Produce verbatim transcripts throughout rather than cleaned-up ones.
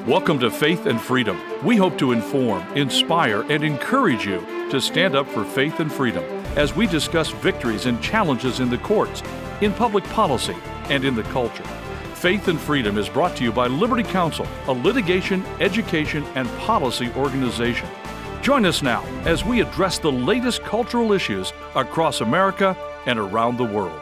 Welcome to Faith and Freedom. We hope to inform, inspire, and encourage you to stand up for faith and freedom as we discuss victories and challenges in the courts, in public policy, and in the culture. Faith and Freedom is brought to you by Liberty Counsel, a litigation, education, and policy organization. Join us now as we address the latest cultural issues across America and around the world.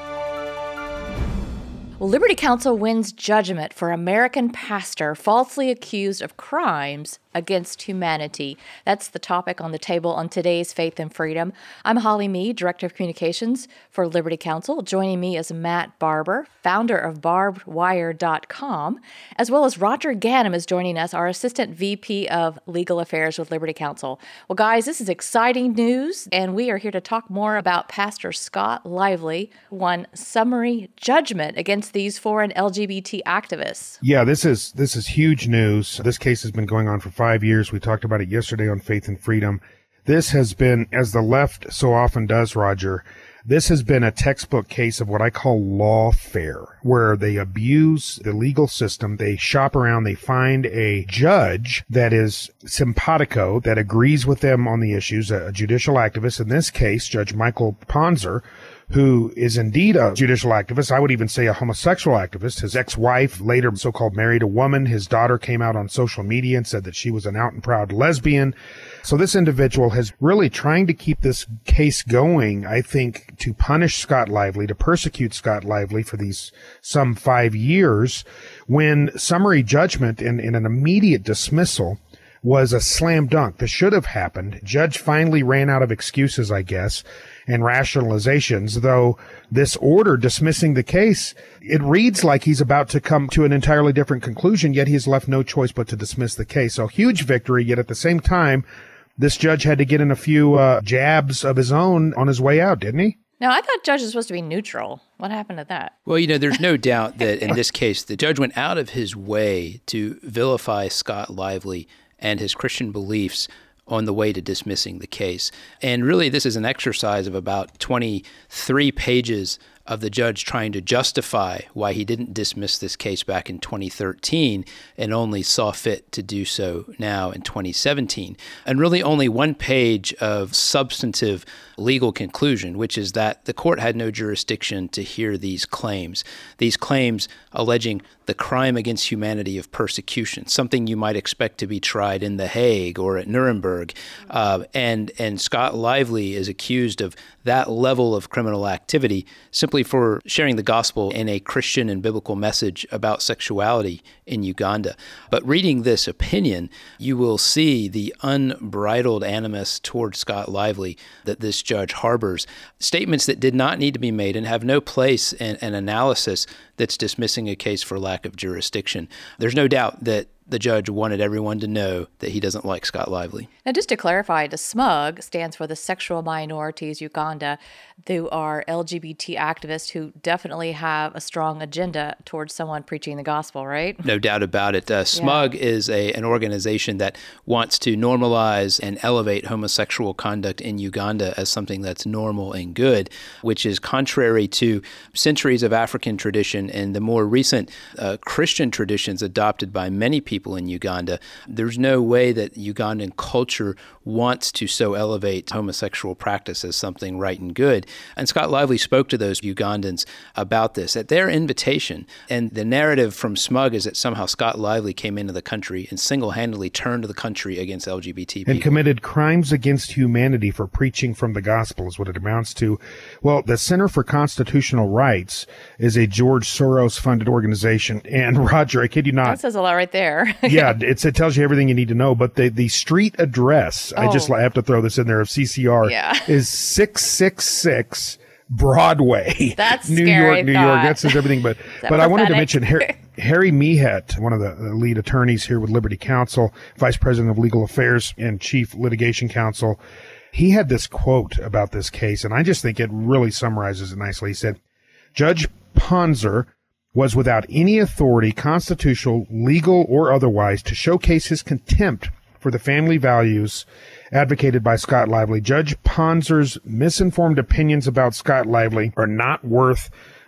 Liberty Counsel wins judgment for American pastor falsely accused of crimes against humanity. That's the topic on the table on today's Faith and Freedom. I'm Holly Mead, Director of Communications for Liberty Counsel. Joining me is Matt Barber, founder of barbed wire dot com, as well as Roger Ganem is joining us, our Assistant V P of Legal Affairs with Liberty Counsel. Well, guys, this is exciting news, and we are here to talk more about Pastor Scott Lively won summary judgment against these foreign L G B T activists. Yeah, this is this is huge news. This case has been going on for five years. We talked about it yesterday on Faith and Freedom. This has been, as the left so often does, Roger, this has been a textbook case of what I call lawfare, where they abuse the legal system. They shop around. They find a judge that is simpatico, that agrees with them on the issues, a judicial activist. In this case, Judge Michael Ponzer, who is indeed a judicial activist. I would even say a homosexual activist. His ex-wife later so-called married a woman. His daughter came out on social media and said that she was an out and proud lesbian. So this individual has really trying to keep this case going, I think, to punish Scott Lively, to persecute Scott Lively for these some five years, when summary judgment and, and an immediate dismissal was a slam dunk. This should have happened. Judge finally ran out of excuses, I guess, and rationalizations, though this order dismissing the case, it reads like he's about to come to an entirely different conclusion, yet he's left no choice but to dismiss the case. So huge victory, yet at the same time, this judge had to get in a few uh, jabs of his own on his way out, didn't he? Now, I thought judge was supposed to be neutral. What happened to that? Well, you know, there's no doubt that in this case, the judge went out of his way to vilify Scott Lively and his Christian beliefs on the way to dismissing the case. And really, this is an exercise of about twenty-three pages of the judge trying to justify why he didn't dismiss this case back in twenty thirteen and only saw fit to do so now in twenty seventeen. And really only one page of substantive legal conclusion, which is that the court had no jurisdiction to hear these claims. These claims alleging the crime against humanity of persecution, something you might expect to be tried in The Hague or at Nuremberg. Uh, and, and Scott Lively is accused of that level of criminal activity simply for sharing the gospel and a Christian and biblical message about sexuality in Uganda. But reading this opinion, you will see the unbridled animus toward Scott Lively that this judge harbors, statements that did not need to be made and have no place in an analysis that's dismissing a case for lack of jurisdiction. There's no doubt that the judge wanted everyone to know that he doesn't like Scott Lively. Now, just to clarify, the SMUG stands for the Sexual Minorities Uganda, who are L G B T activists who definitely have a strong agenda towards someone preaching the gospel, right? No doubt about it. Uh, SMUG yeah. is a an organization that wants to normalize and elevate homosexual conduct in Uganda as something that's normal and good, which is contrary to centuries of African tradition and the more recent uh, Christian traditions adopted by many people in Uganda. There's no way that Ugandan culture wants to so elevate homosexual practice as something right and good. And Scott Lively spoke to those Ugandans about this at their invitation. And the narrative from SMUG is that somehow Scott Lively came into the country and single-handedly turned the country against L G B T people. And committed crimes against humanity for preaching from the gospel is what it amounts to. Well, the Center for Constitutional Rights is a George Soros-funded organization. And Roger, I kid you not. That says a lot right there. yeah, it's, it tells you everything you need to know. But the, the street address, oh. I just I have to throw this in there, of C C R, yeah. is six six six Broadway. That's New scary York, New thought. York. That says everything. But but prophetic? I wanted to mention Harry, Harry Mehet, one of the lead attorneys here with Liberty Counsel, Vice President of Legal Affairs and Chief Litigation Counsel. He had this quote about this case, and I just think it really summarizes it nicely. He said, Judge Ponzer was without any authority, constitutional, legal, or otherwise, to showcase his contempt for the family values advocated by Scott Lively. Judge Ponzer's misinformed opinions about Scott Lively are not worth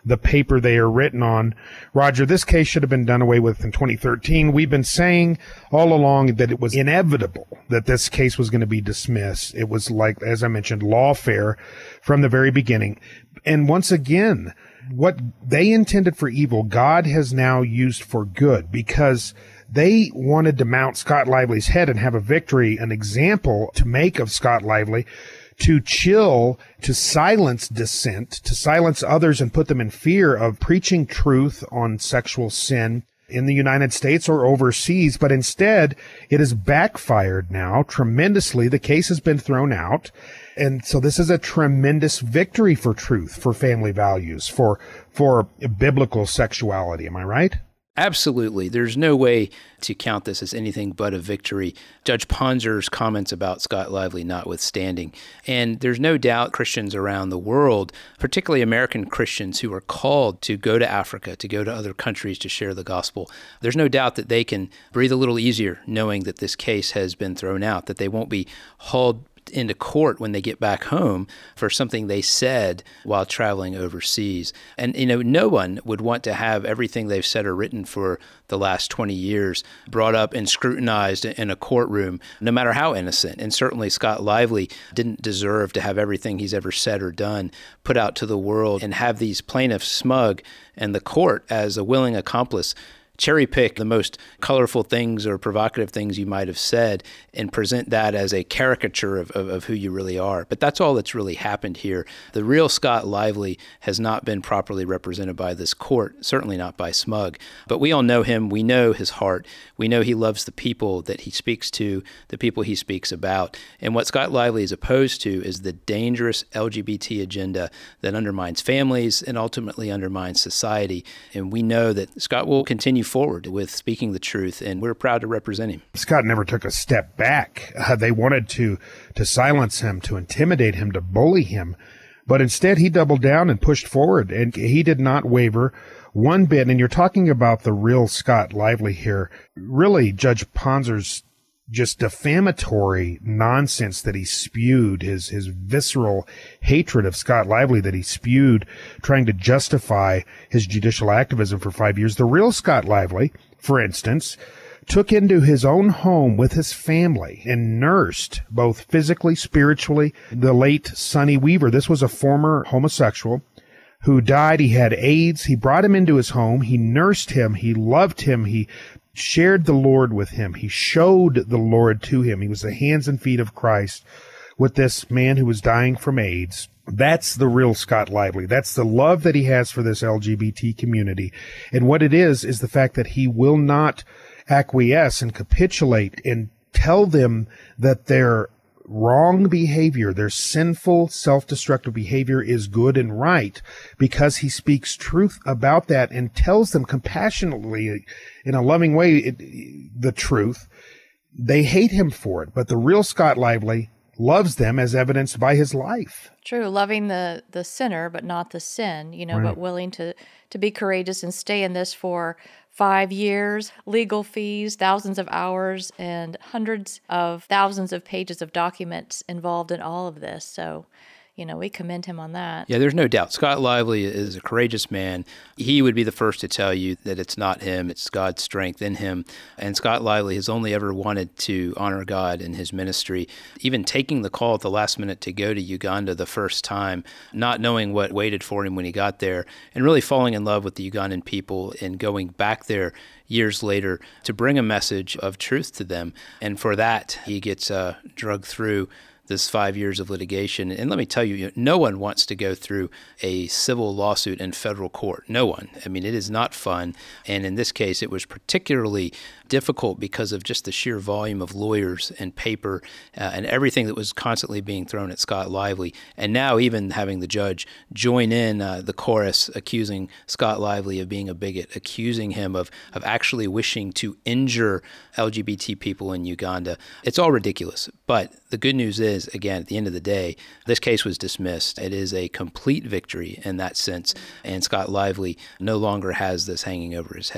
the paper they are written on. Roger, this case should have been done away with in twenty thirteen. We've been saying all along that it was inevitable that this case was going to be dismissed. It was like, as I mentioned, lawfare from the very beginning. And once again, what they intended for evil, God has now used for good, because they wanted to mount Scott Lively's head and have a victory, an example to make of Scott Lively, to chill, to silence dissent, to silence others and put them in fear of preaching truth on sexual sin in the United States or overseas. But instead, it has backfired now tremendously. The case has been thrown out. And so this is a tremendous victory for truth, for family values, for for biblical sexuality. Am I right? Absolutely. There's no way to count this as anything but a victory. Judge Ponzer's comments about Scott Lively notwithstanding. And there's no doubt Christians around the world, particularly American Christians who are called to go to Africa, to go to other countries to share the gospel, there's no doubt that they can breathe a little easier knowing that this case has been thrown out, that they won't be hauled into court when they get back home for something they said while traveling overseas. And, you know, no one would want to have everything they've said or written for the last twenty years brought up and scrutinized in a courtroom, no matter how innocent. And certainly Scott Lively didn't deserve to have everything he's ever said or done put out to the world and have these plaintiffs smug and the court as a willing accomplice cherry pick the most colorful things or provocative things you might have said and present that as a caricature of, of, of who you really are. But that's all that's really happened here. The real Scott Lively has not been properly represented by this court, certainly not by Smug. But we all know him. We know his heart. We know he loves the people that he speaks to, the people he speaks about. And what Scott Lively is opposed to is the dangerous L G B T agenda that undermines families and ultimately undermines society. And we know that Scott will continue forward with speaking the truth, and we're proud to represent him. Scott never took a step back. Uh, they wanted to to silence him, to intimidate him, to bully him, but instead he doubled down and pushed forward, and he did not waver one bit. And you're talking about the real Scott Lively here. Really, Judge Ponzer's just defamatory nonsense that he spewed, his his visceral hatred of Scott Lively that he spewed, trying to justify his judicial activism for five years. The real Scott Lively, for instance, took into his own home with his family and nursed, both physically, spiritually, the late Sonny Weaver. This was a former homosexual who died. He had AIDS. He brought him into his home. He nursed him. He loved him. He shared the Lord with him. He showed the Lord to him. He was the hands and feet of Christ with this man who was dying from AIDS. That's the real Scott Lively. That's the love that he has for this L G B T community. And what it is, is the fact that he will not acquiesce and capitulate and tell them that their wrong behavior, their sinful, self-destructive behavior is good and right, because he speaks truth about that and tells them compassionately, in a loving way, it, the truth. They hate him for it, but the real Scott Lively loves them, as evidenced by his life. True, loving the, the sinner, but not the sin, you know, Right. but willing to, to be courageous and stay in this for five years, legal fees, thousands of hours, and hundreds of thousands of pages of documents involved in all of this. So, you know, we commend him on that. Yeah, there's no doubt. Scott Lively is a courageous man. He would be the first to tell you that it's not him, it's God's strength in him. And Scott Lively has only ever wanted to honor God in his ministry, even taking the call at the last minute to go to Uganda the first time, not knowing what waited for him when he got there, and really falling in love with the Ugandan people and going back there years later to bring a message of truth to them. And for that, he gets uh, drugged through this five years of litigation. And let me tell you, no one wants to go through a civil lawsuit in federal court. No one. I mean, it is not fun. And in this case, it was particularly difficult because of just the sheer volume of lawyers and paper uh, and everything that was constantly being thrown at Scott Lively. And now even having the judge join in uh, the chorus accusing Scott Lively of being a bigot, accusing him of, of actually wishing to injure L G B T people in Uganda. It's all ridiculous. But the good news is, again, at the end of the day, this case was dismissed. It is a complete victory in that sense. And Scott Lively no longer has this hanging over his head.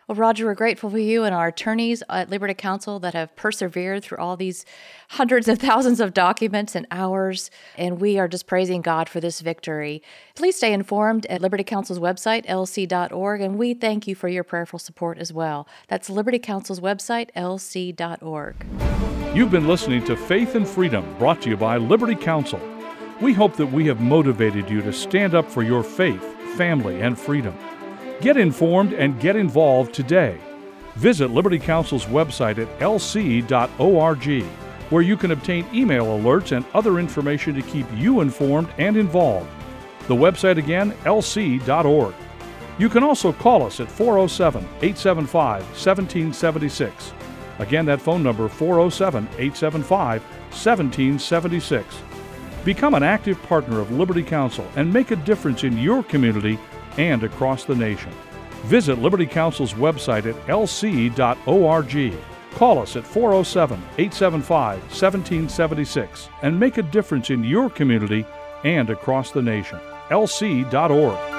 Well, Roger, we're grateful for you and our attorneys at Liberty Counsel that have persevered through all these hundreds of thousands of documents and hours, and we are just praising God for this victory. Please stay informed at Liberty Counsel's website, L C dot org, and we thank you for your prayerful support as well. That's Liberty Counsel's website, L C dot org. You've been listening to Faith and Freedom, brought to you by Liberty Counsel. We hope that we have motivated you to stand up for your faith, family, and freedom. Get informed and get involved today. Visit Liberty Counsel's website at L C dot org, where you can obtain email alerts and other information to keep you informed and involved. The website again, L C dot org. You can also call us at four oh seven, eight seven five, one seven seven six. Again, that phone number, four oh seven, eight seven five, one seven seven six. Become an active partner of Liberty Counsel and make a difference in your community and across the nation. Visit Liberty Counsel's website at L C dot org. Call us at four oh seven, eight seven five, one seven seven six and make a difference in your community and across the nation. L C dot org.